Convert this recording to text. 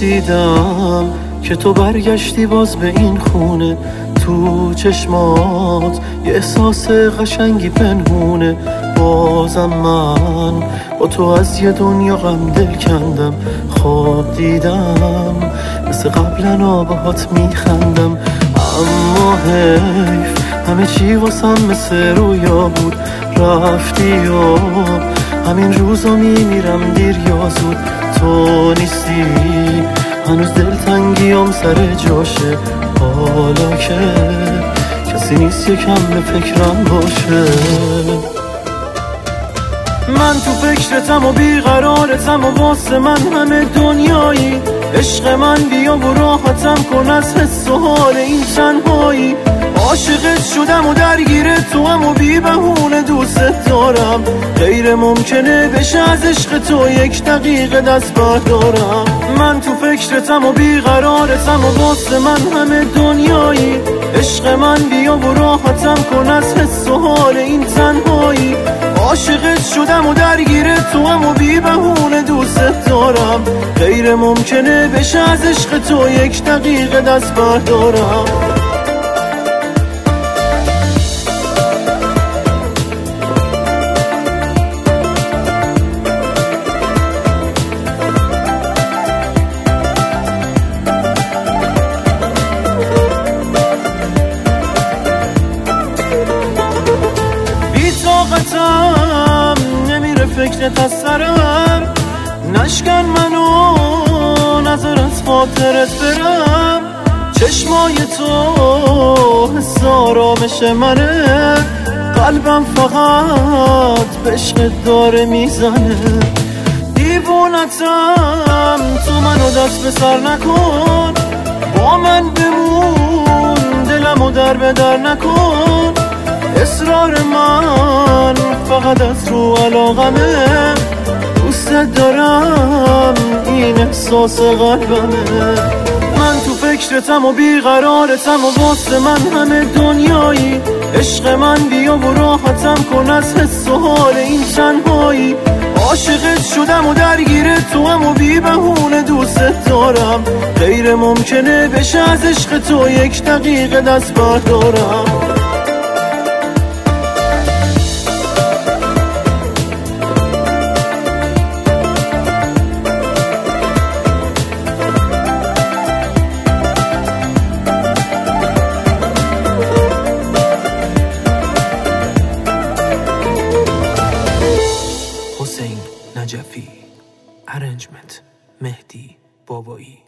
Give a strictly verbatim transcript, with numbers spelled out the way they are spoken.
دیدم که تو برگشتی باز به این خونه، تو چشمات یه احساس قشنگی پنهونه. بازم من با تو از یه دنیا غم دل کندم، خواب دیدم مثل قبلا باهات میخندم. اما حیف همه چی واسم مثل رویا بود، رفتی و همین روزا میمیرم دیر یا زود. تو نیستی هنوز دلتنگیام سر جاشه، حالا که کسی نیست یکم به فکرم باشه. من تو فکرتم و بیقرارتم و واسه من همه دنیایی. عشق من بیا و راحتم کن از حس و حال این تنهایی. عاشقت شدم و درگیر تو هم و بی بهونه دوست دارم. غیر ممکنه بشه از عشق تو یک دقیقه دست بردارم. من تو فکرتم و بیقرارتم و واسه من همه دنیایی. عشق من بیا و راحتم کن از حس و حال این تنهایی. عاشقت شدم و درگیر تو هم و بی بهونه دوست دارم. غیر ممکنه بشه از عشق تو یک دقیقه دست بردارم. طاقتم نمیره فکرت از سرم، نشکن منو نظر از خاطرت برم. چشمای تو حس آرامش منه، قلبم فقط به عشقت داره میزنه. دیوونتم تو منو دست به سر نکن، با من بمون دلمو در به در نکن. اصرار من فقط از رو علاقمه، دوست دارم این احساس قلبمه. من تو فکرتم و بیقرارتم و واسه من همه دنیایی. عشق من بیا و راحتم کن از حس و حال این تنهایی. عاشقت شدم و درگیر تو هم و بی بهونه دوست دارم. غیر ممکنه بشه از عشق تو یک دقیقه دست بردارم. حسین نجفی، ارنجمنت مهدی بابایی.